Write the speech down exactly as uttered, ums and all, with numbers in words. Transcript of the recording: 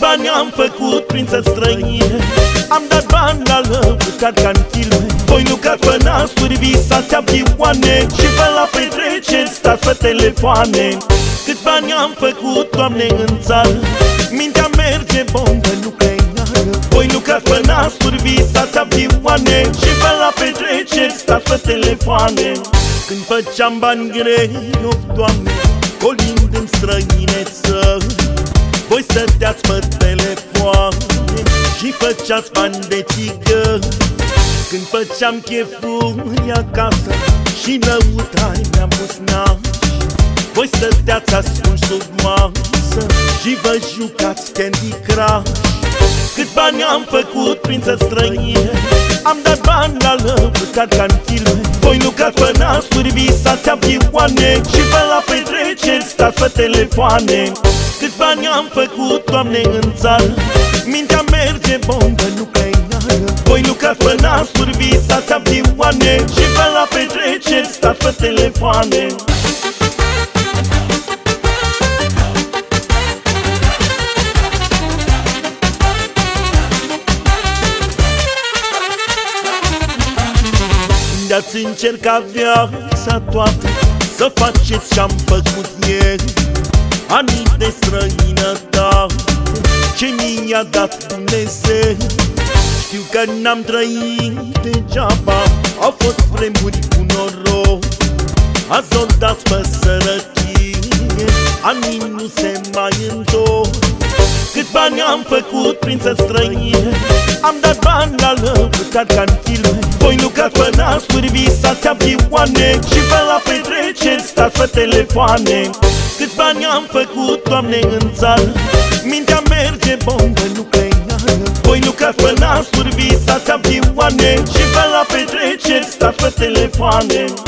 bani am făcut prin țări străine, am dat bani la lăbucat ca-n filme. Voi lucrați pe nasuri, visați avioane și pe la petreceri stați pe telefoane. Câți bani am făcut, Doamne, în țară, mintea merge bombă nucleară. Voi lucrați pe nasuri, visați avioane și pe la petreceri stați pe telefoane. Când făceam bani grei, of, Doamne, colind în străineță, voi stăteați pe telefoane și făceați bani de țigări. Când făceam chefuri acasă și lăutari mi-am pus nași, voi stăteați ascunși sub masă și vă jucați Candy Crush. Câți bani am făcut prin țări străine, am dat bani la lăbucat ca-n filme. Voi lucrați pe nasuri, visați avioane și pe la petreceri stați pe telefoane. Câți bani am făcut, Doamne, în țară, mintea merge bombă nucleară. Voi lucrați pe nasuri, visați avioane și pe la petreceri stați pe telefoane. De-ați încercat viața toată să faceți ce-am făcut ieri, anii de străinătate ce mi-a dat Dumnezeu. Știu că n-am trăit degeaba, au fost vremuri cu noroc. Azi o dați pe sărăcie, anii nu se mai întorc. Câți bani am făcut prin țări străine, am dat bani la lăbucat ca-n filme. Voi lucrați pe nasuri, visați avioane și pe la petreceri stați pe telefoane. Câți bani am făcut, Doamne, în țară, mintea merge bombă nucleară. Voi lucrați pe nasuri, visați avioane și pe la petreceri stați pe telefoane.